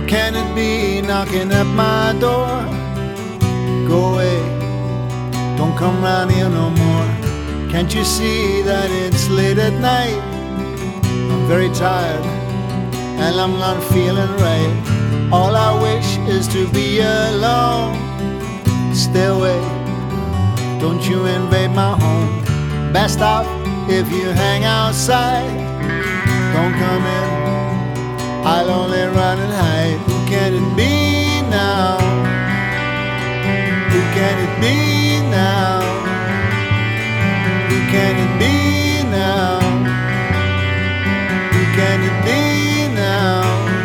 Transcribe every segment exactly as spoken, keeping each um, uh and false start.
Can it be knocking at my door? Go away, don't come round here no more. Can't you see that it's late at night? I'm very tired and I'm not feeling right. All I wish is to be alone. Stay away, don't you invade my home. Best off if you hang outside. Don't come in, I'll only run and hide. Who can it be now? Who can it be now? Who can it be now? Who can it be now?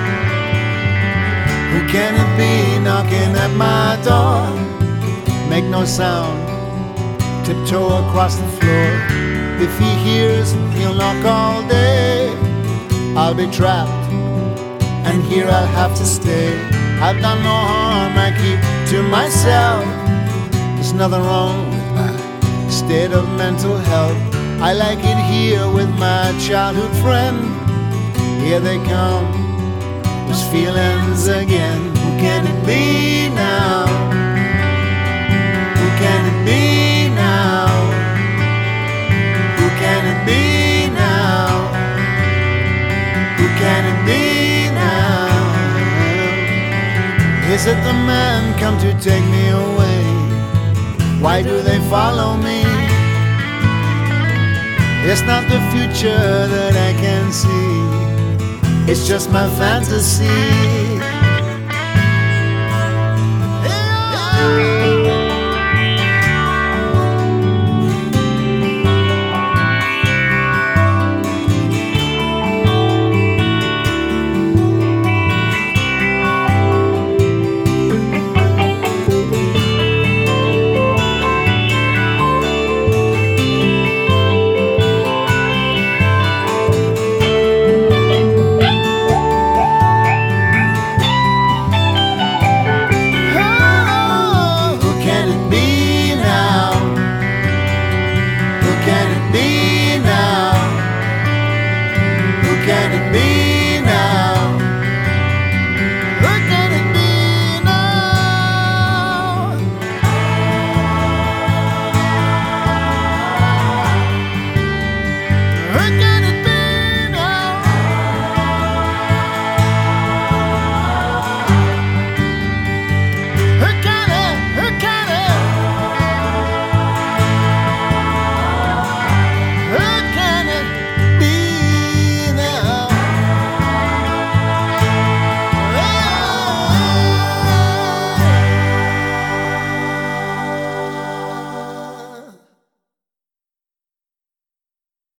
Who can it be knocking at my door? Make no sound, tiptoe across the floor. If he hears, he'll knock all day. I'll be trapped, and here I'll have to stay. I've done no harm, I keep to myself. There's nothing wrong with my state of mental health. I like it here with my childhood friend. Here they come, those feelings again. Who can it be now? Who can it be now? Who can it be now? Who can it be now? Is it the man come to take me away? Why do they follow me? It's not the future that I can see, it's just my fantasy. Yeah.